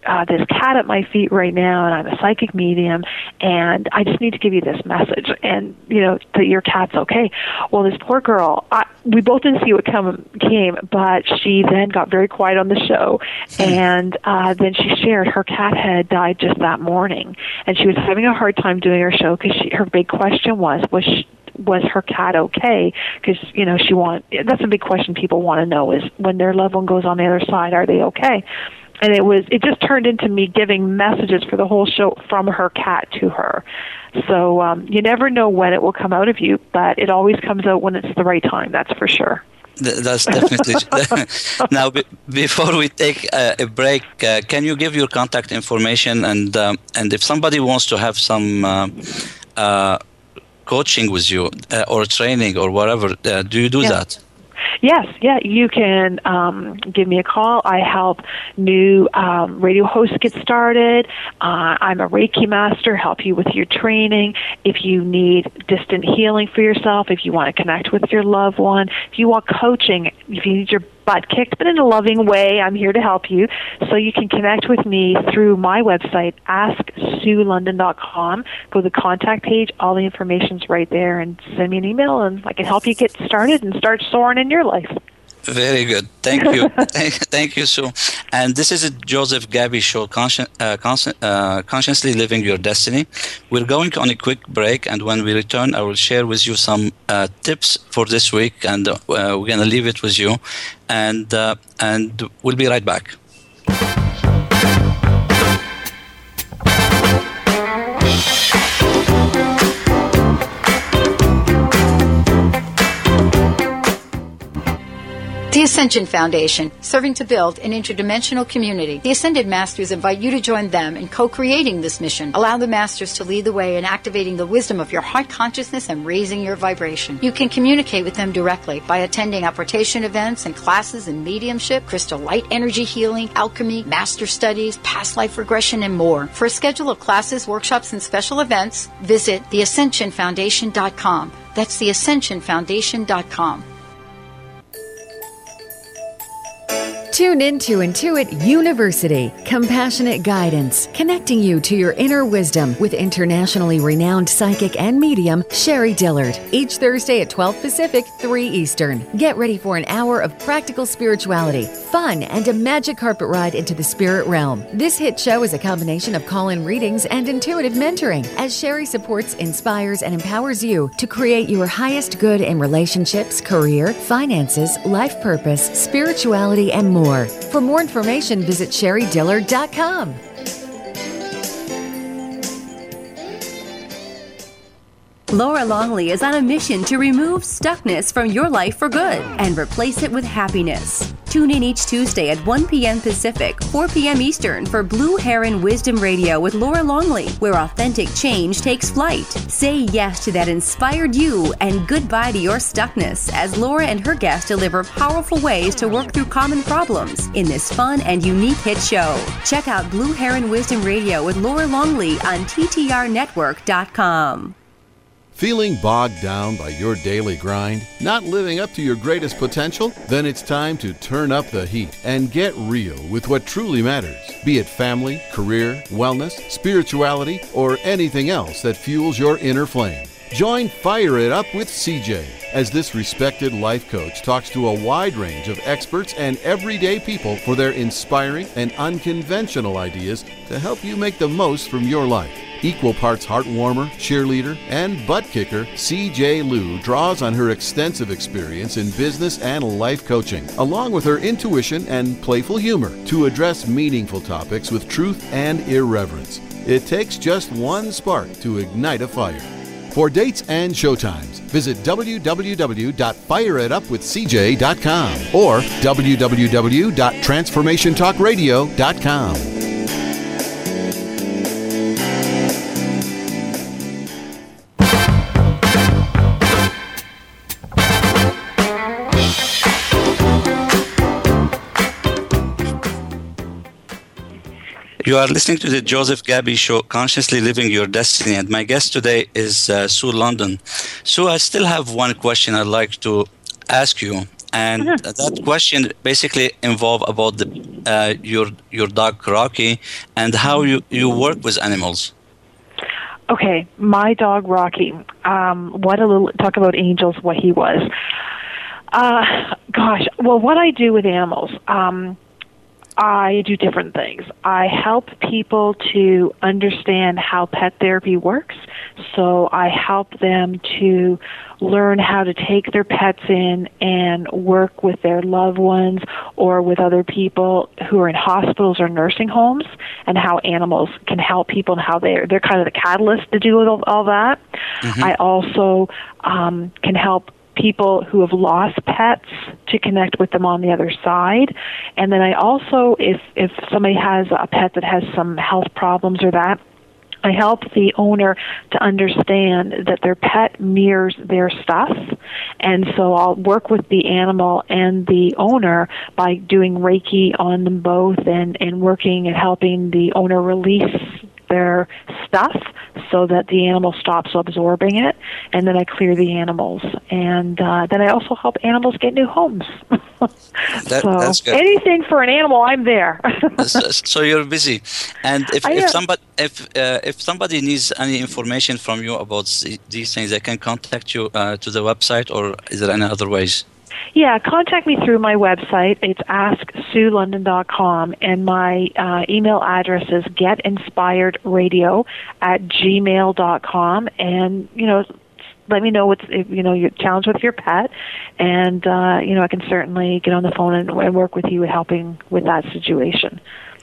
uh, this cat at my feet right now, and I'm a psychic medium, and I just need to give you this message, and, you know, that your cat's okay. Well, this poor girl, I, we both didn't see what come, came, but she then got very quiet on the show, and uh, then she shared her cat had died just that morning, and she was having a hard time doing her show because her big question was, was she, was her cat okay? Because, you know, she want that's a big question people want to know is when their loved one goes on the other side, are they okay? And it was it just turned into me giving messages for the whole show from her cat to her. So um, you never know when it will come out of you, but it always comes out when it's the right time, that's for sure.
That's definitely now. B- before we take uh, a break, uh, can you give your contact information and um, and if somebody wants to have some uh, uh, coaching with you uh, or training or whatever, uh, do you do
yeah.
that?
Yes, yeah, you can um, give me a call. I help new um, radio hosts get started. Uh, I'm a Reiki master, help you with your training. If you need distant healing for yourself, if you want to connect with your loved one, if you want coaching, if you need your butt kicked, but in a loving way, I'm here to help you. So you can connect with me through my website, ask sue london dot com. Go to the contact page. All the information's right there, and send me an email, and I can help you get started and start soaring in your life.
Very good. Thank you. thank, thank you, Sue. And this is a Joseph Gabby Show, consci- uh, consci- uh, Consciously Living Your Destiny. We're going on a quick break, and when we return, I will share with you some uh, tips for this week, and uh, we're going to leave it with you, and uh, and we'll be right back.
The Ascension Foundation, serving to build an interdimensional community. The Ascended Masters invite you to join them in co-creating this mission. Allow the Masters to lead the way in activating the wisdom of your heart consciousness and raising your vibration. You can communicate with them directly by attending apportation events and classes in mediumship, crystal light energy healing, alchemy, master studies, past life regression, and more. For a schedule of classes, workshops, and special events, visit the ascension foundation dot com. That's the ascension foundation dot com.
Tune in to Intuit University, compassionate guidance, connecting you to your inner wisdom with internationally renowned psychic and medium Sherry Dillard. Each Thursday at twelve Pacific, three Eastern. Get ready for an hour of practical spirituality, fun, and a magic carpet ride into the spirit realm. This hit show is a combination of call-in readings and intuitive mentoring, as Sherry supports, inspires, and empowers you to create your highest good in relationships, career, finances, life purpose, spirituality, and more. For more information, visit sherry dillard dot com.
Laura Longley is on a mission to remove stuckness from your life for good and replace it with happiness. Tune in each Tuesday at one p.m. Pacific, four p.m. Eastern for Blue Heron Wisdom Radio with Laura Longley, where authentic change takes flight. Say yes to that inspired you and goodbye to your stuckness as Laura and her guests deliver powerful ways to work through common problems in this fun and unique hit show. Check out Blue Heron Wisdom Radio with Laura Longley on T T R network dot com.
Feeling bogged down by your daily grind? Not living up to your greatest potential? Then it's time to turn up the heat and get real with what truly matters. Be it family, career, wellness, spirituality, or anything else that fuels your inner flame. Join Fire It Up with C J as this respected life coach talks to a wide range of experts and everyday people for their inspiring and unconventional ideas to help you make the most from your life. Equal parts heartwarmer, cheerleader, and butt kicker, C J Liu draws on her extensive experience in business and life coaching, along with her intuition and playful humor, to address meaningful topics with truth and irreverence. It takes just one spark to ignite a fire. For dates and showtimes, visit w w w dot fire it up with c j dot com or w w w dot transformation talk radio dot com.
You are listening to the Joseph Gabby Show, Consciously Living Your Destiny, and my guest today is uh, Sue London. Sue, I still have one question I'd like to ask you, and mm-hmm. that question basically involved about the uh, your your dog Rocky and how you, you work with animals.
Okay, my dog Rocky. Um, what a little talk about angels. What he was. Uh, gosh, well, what I do with animals. Um, I do different things. I help people to understand how pet therapy works. So I help them to learn how to take their pets in and work with their loved ones or with other people who are in hospitals or nursing homes, and how animals can help people and how they're, they're kind of the catalyst to do all, all that. Mm-hmm. I also um, can help people who have lost pets to connect with them on the other side. And then I also, if, if somebody has a pet that has some health problems or that, I help the owner to understand that their pet mirrors their stuff. And so I'll work with the animal and the owner by doing Reiki on them both and, and working and helping the owner release their stuff so that the animal stops absorbing it, and then I clear the animals. And uh, then I also help animals get new homes.
that,
so
that's good.
Anything for an animal, I'm there.
so, so you're busy. And if,
I,
if
uh,
somebody if uh, if somebody needs any information from you about these things, they can contact you uh, to the website, or is there any other ways?
Yeah, contact me through my website. It's ask sue london dot com, and my uh, email address is getinspiredradio at gmail dot com. And, you know, let me know what's, if, you know, your challenge with your pet, and, uh, you know, I can certainly get on the phone and, and work with you with helping with that situation.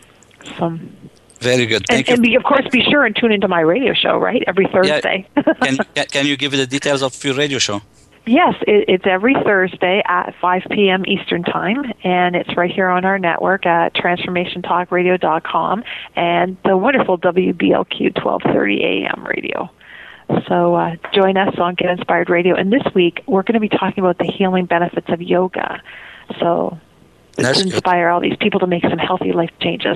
So,
very good. Thank
and,
you.
And be, of course, be sure and tune into my radio show, right, every Thursday.
Yeah. can, can you give me the details of your radio show?
Yes, it, it's every Thursday at five p.m. Eastern Time, and it's right here on our network at transformation talk radio dot com and the wonderful W B L Q twelve thirty a.m. radio. So uh, join us on Get Inspired Radio. And this week, we're going to be talking about the healing benefits of yoga. So this to inspire all these people to make some healthy life changes.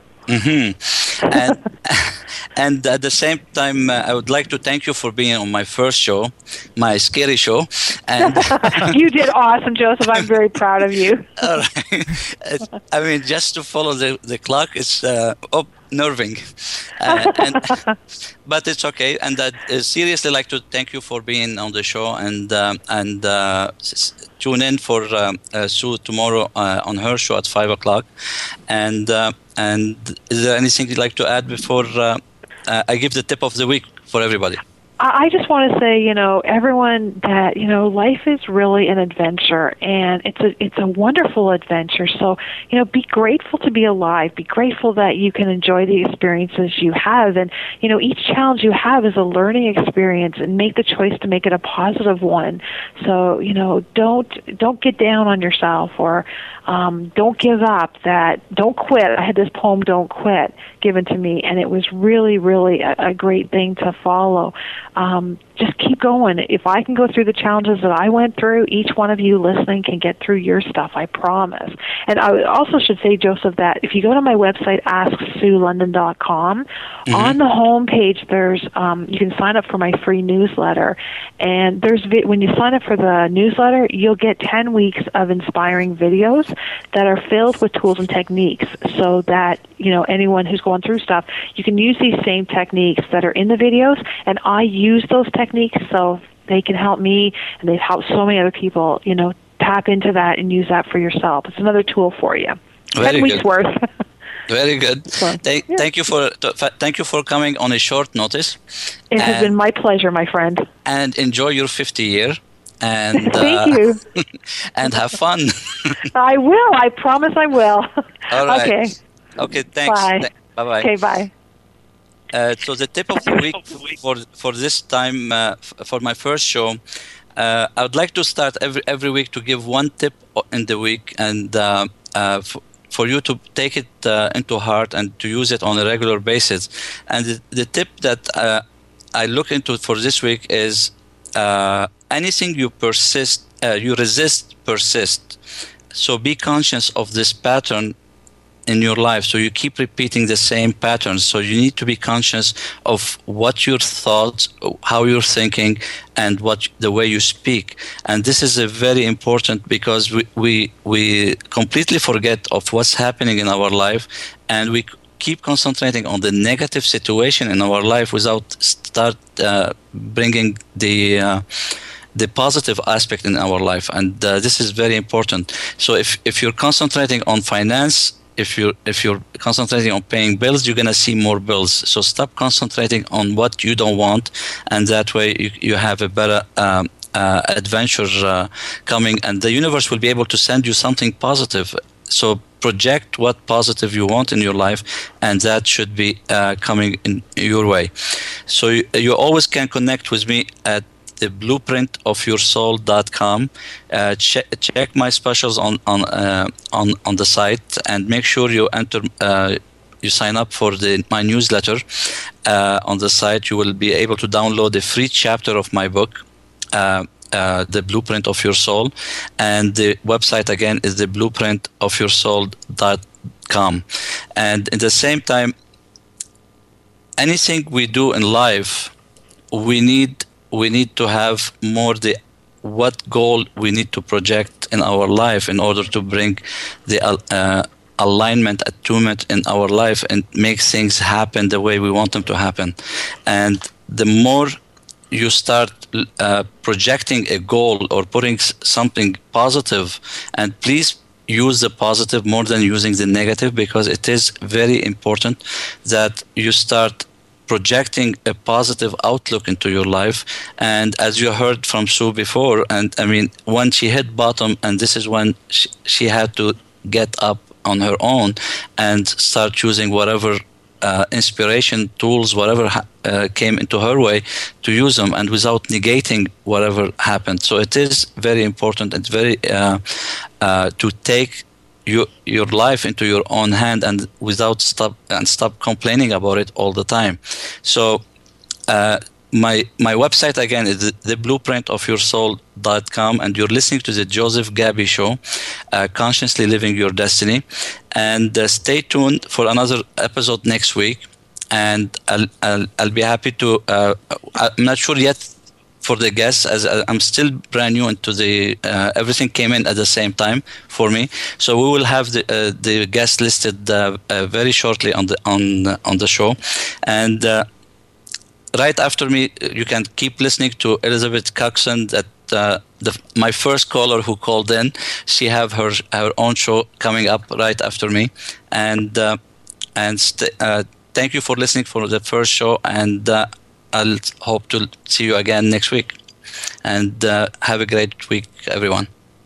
Mm-hmm. And, and at the same time, uh, I would like to thank you for being on my first show, my scary show. And
you did awesome, Joseph. I'm very proud of you.
All right. I mean, just to follow the, the clock is uh, up nerving. Uh, and, but it's okay. And I'd uh, seriously like to thank you for being on the show, and um, and uh, s- tune in for um, uh, Sue tomorrow uh, on her show at five o'clock. And uh, and is there anything you'd like to add before uh, uh, I give the tip of the week for everybody?
I just want to say, you know, everyone that, you know, life is really an adventure, and it's a it's a wonderful adventure. So, you know, be grateful to be alive. Be grateful that you can enjoy the experiences you have. And, you know, each challenge you have is a learning experience, and make the choice to make it a positive one. So, you know, don't don't get down on yourself, or um, don't give up. That don't quit. I had this poem, "Don't Quit," given to me, and it was really, really a, a great thing to follow. Um, just keep going. If I can go through the challenges that I went through, each one of you listening can get through your stuff, I promise. And I also should say, Joseph, that if you go to my website, ask sue london dot com, mm-hmm. on the home page, there's um, you can sign up for my free newsletter. And there's vi- when you sign up for the newsletter, you'll get ten weeks of inspiring videos that are filled with tools and techniques, so that, you know, anyone who's going through stuff, you can use these same techniques that are in the videos, and I use those techniques so they can help me, and they've helped so many other people, you know, tap into that and use that for yourself. It's another tool for you.
Very
ten weeks
good.
worth.
Very good.
So,
thank,
yeah.
thank you for thank you for coming on a short notice.
It has
and,
been my pleasure, my friend.
And enjoy your fifty year. And
thank
uh,
you.
And have fun.
I will. I promise I will.
All right.
Okay.
Okay. Thanks.
Bye.
Th- bye-bye.
Okay. Bye.
Uh, so the tip of the week for for this time uh, f- for my first show, uh, I would like to start every every week to give one tip in the week, and uh, uh, f- for you to take it uh, into heart and to use it on a regular basis. And the, the tip that uh, I look into for this week is uh, anything you persist, uh, you resist, persist. So be conscious of this pattern in your life. So you keep repeating the same patterns. So you need to be conscious of what your thoughts, how you're thinking, and what the way you speak. And this is a very important, because we, we, we completely forget of what's happening in our life, and we keep concentrating on the negative situation in our life without start uh, bringing the uh, the positive aspect in our life. And uh, this is very important. So if if you're concentrating on finance, if you're if you're concentrating on paying bills, you're gonna see more bills. So stop concentrating on what you don't want, and that way you you have a better um, uh, adventure uh, coming, and the universe will be able to send you something positive. So project what positive you want in your life, and that should be uh, coming in your way. So you, you always can connect with me at the blueprint of your soul dot com. Uh, check, check my specials on on uh, on on the site, and make sure you enter. Uh, you sign up for the my newsletter uh, on the site. You will be able to download a free chapter of my book. Uh, Uh, the Blueprint of Your Soul, and the website again is the blueprint of your soul dot com. And at the same time, anything we do in life, we need we need to have more the what goal we need to project in our life in order to bring the uh, alignment, attunement in our life, and make things happen the way we want them to happen. And the more you start uh, projecting a goal or putting s- something positive, and please use the positive more than using the negative, because it is very important that you start projecting a positive outlook into your life. And as you heard from Sue before, and I mean, when she hit bottom, and this is when she, she had to get up on her own and start choosing whatever Uh, inspiration tools, whatever ha- uh, came into her way, to use them, and without negating whatever happened. So it is very important and very uh, uh, to take your your life into your own hand, and without stop and stop complaining about it all the time. So uh, my my website again is the, the blueprint of your soul dot com, and you're listening to the Joseph Gabby Show, uh, Consciously Living Your Destiny. And uh, stay tuned for another episode next week, and I'll I'll, I'll be happy to. Uh, I'm not sure yet for the guests, as I'm still brand new into the. Uh, everything came in at the same time for me, so we will have the uh, the guests listed uh, uh, very shortly on the on uh, on the show, and. Uh, Right after me, you can keep listening to Elizabeth Coxon. That uh, the, my first caller who called in, she have her her own show coming up right after me, and uh, and st- uh, thank you for listening for the first show, and uh, I'll hope to see you again next week, and uh, have a great week, everyone.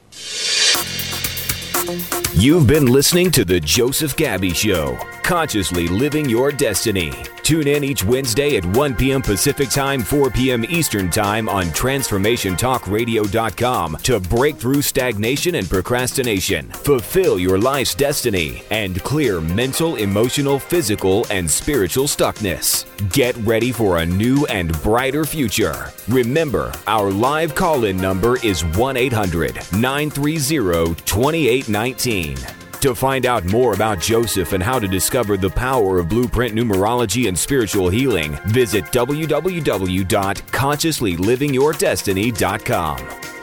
You've been listening to The Joseph Gabby Show, Consciously Living Your Destiny. Tune in each Wednesday at one p.m. Pacific Time, four p.m. Eastern Time on transformation talk radio dot com to break through stagnation and procrastination, fulfill your life's destiny, and clear mental, emotional, physical, and spiritual stuckness. Get ready for a new and brighter future. Remember, our live call-in number is one eight hundred nine three zero two eight one nine. To find out more about Joseph and how to discover the power of blueprint numerology and spiritual healing, visit w w w dot consciously living your destiny dot com.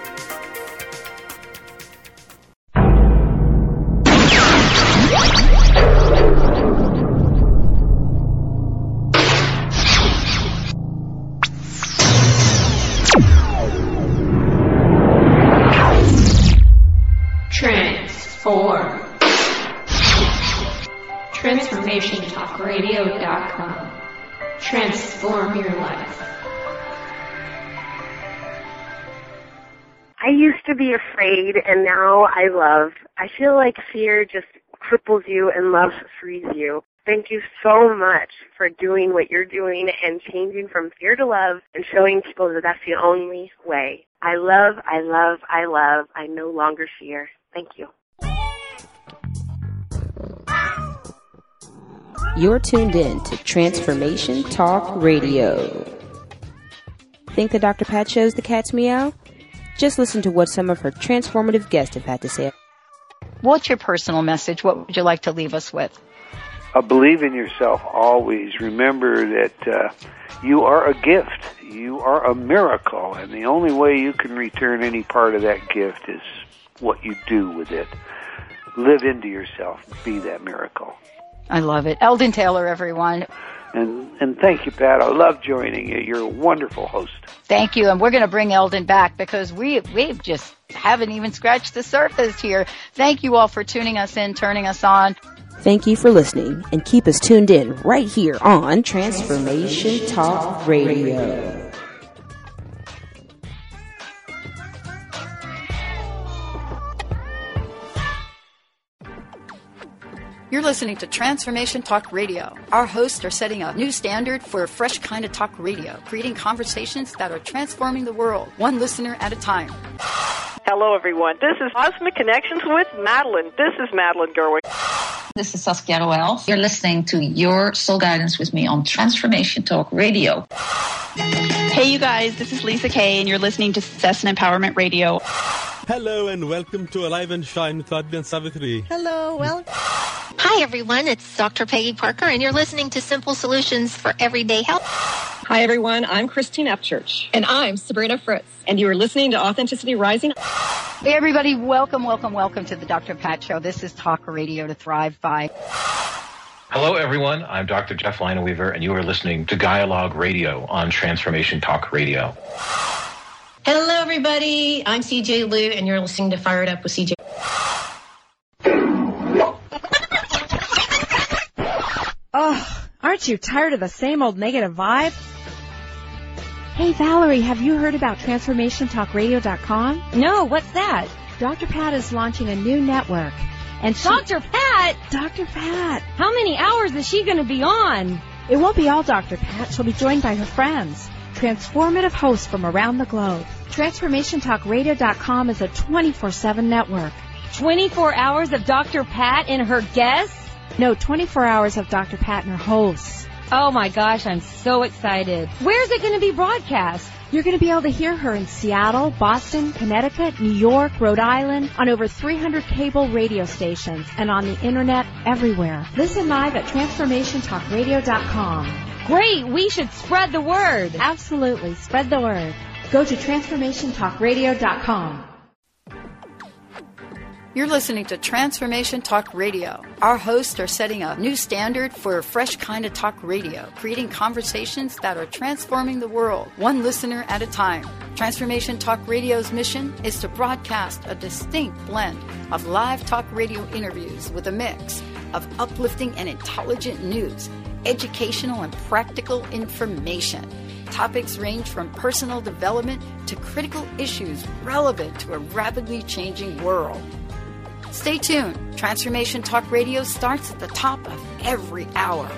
Transform. transformation talk radio dot com. Transform your life.
I used to be afraid, and now I love. I feel like fear just cripples you and love frees you. Thank you so much for doing what you're doing and changing from fear to love and showing people that that's the only way. I love, I love, I love. I no longer fear. Thank you.
You're tuned in to Transformation Talk Radio. Think that Doctor Pat shows the cat's meow? Just listen to what some of her transformative guests have had to say.
What's your personal message? What would you like to leave us with?
Uh, believe in yourself always. Remember that uh, you are a gift. You are a miracle, and the only way you can return any part of that gift is what you do with it. Live into yourself. Be that miracle.
I love it. Eldon Taylor, everyone.
And and thank you, Pat. I love joining you. You're a wonderful host.
Thank you. And we're going to bring Eldon back because we we just haven't even scratched the surface here. Thank you all for tuning us in, turning us on.
Thank you for listening, and keep us tuned in right here on Transformation Talk Radio.
You're listening to Transformation Talk Radio. Our hosts are setting a new standard for a fresh kind of talk radio, creating conversations that are transforming the world, one listener at a time.
Hello, everyone. This is Cosmic Connections with Madeline. This is Madeline Gerwig.
This is Saskia Roel. You're listening to Your Soul Guidance with me on Transformation Talk Radio.
Hey, you guys. This is Lisa Kay, and you're listening to Success and Empowerment Radio.
Hello, and welcome to Alive and Shine with Advi and Savitri.
Hello, well... Hi, everyone. It's Doctor Peggy Parker, and you're listening to Simple Solutions for Everyday Health.
Hi, everyone. I'm Christine Upchurch. And I'm Sabrina Fritz. And you are listening to Authenticity Rising.
Hey, everybody. Welcome, welcome, welcome to the Doctor Pat Show. This is Talk Radio to Thrive By.
Hello, everyone. I'm Doctor Jeff Lineweaver, and you are listening to Dialogue Radio on Transformation Talk Radio.
Hello, everybody. I'm C J Liu, and you're listening to Fired Up with C J.
Oh, aren't you tired of the same old negative vibe? Hey, Valerie, have you heard about Transformation Talk Radio dot com?
No, what's that?
Doctor Pat is launching a new network. And she...
Doctor Pat?
Doctor Pat.
How many hours is she going to be on?
It won't be all Doctor Pat. She'll be joined by her friends, transformative hosts from around the globe. Transformation Talk Radio dot com is a twenty-four seven network.
twenty-four hours of Doctor Pat and her guests?
No, twenty-four hours of Doctor Pat and her hosts.
Oh my gosh, I'm so excited. Where's it going to be broadcast?
You're going to be able to hear her in Seattle, Boston, Connecticut, New York, Rhode Island, on over three hundred cable radio stations, and on the internet everywhere. Listen live at Transformation Talk Radio dot com.
Great, we should spread the word.
Absolutely, spread the word. Go to Transformation Talk Radio dot com.
You're listening to Transformation Talk Radio. Our hosts are setting a new standard for a fresh kind of talk radio, creating conversations that are transforming the world, one listener at a time. Transformation Talk Radio's mission is to broadcast a distinct blend of live talk radio interviews with a mix of uplifting and intelligent news, educational and practical information. Topics range from personal development to critical issues relevant to a rapidly changing world. Stay tuned. Transformation Talk Radio starts at the top of every hour.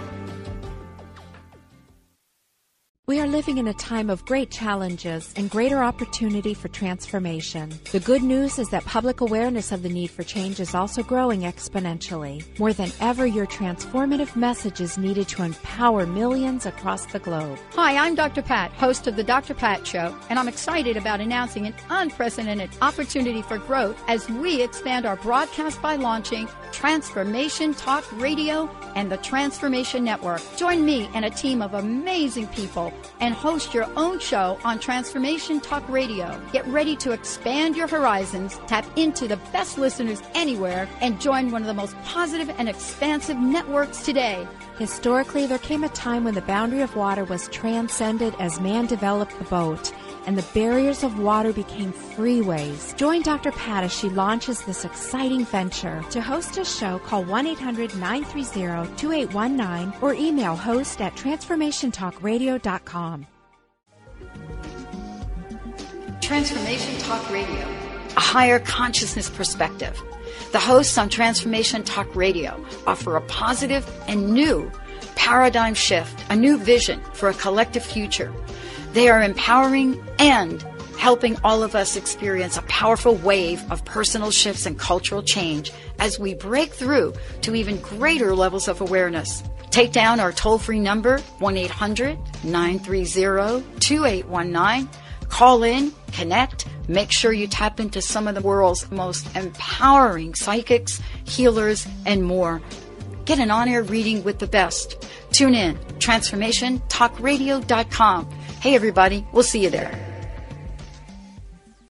We are living in a time of great challenges and greater opportunity for transformation. The good news is that public awareness of the need for change is also growing exponentially. More than ever, your transformative message is needed to empower millions across the globe.
Hi, I'm Doctor Pat, host of the Doctor Pat Show, and I'm excited about announcing an unprecedented opportunity for growth as we expand our broadcast by launching Transformation Talk Radio and the Transformation Network. Join me and a team of amazing people and host your own show on Transformation Talk Radio. Get ready to expand your horizons, tap into the best listeners anywhere, and join one of the most positive and expansive networks today.
Historically, there came a time when the boundary of water was transcended as man developed the boat, and the barriers of water became freeways. Join Doctor Pat as she launches this exciting venture. To host a show, call one eight hundred nine three zero two eight one nine or email host at Transformation Talk Radio dot com.
Transformation Talk Radio, a higher consciousness perspective. The hosts on Transformation Talk Radio offer a positive and new paradigm shift, a new vision for a collective future. They are empowering and helping all of us experience a powerful wave of personal shifts and cultural change as we break through to even greater levels of awareness. Take down our toll-free number, one eight hundred nine three zero two eight one nine. Call in, connect, Make sure you tap into some of the world's most empowering psychics, healers, and more. Get an on-air reading with the best. Tune in, transformation talk radio dot com. Hey, everybody, we'll see you there.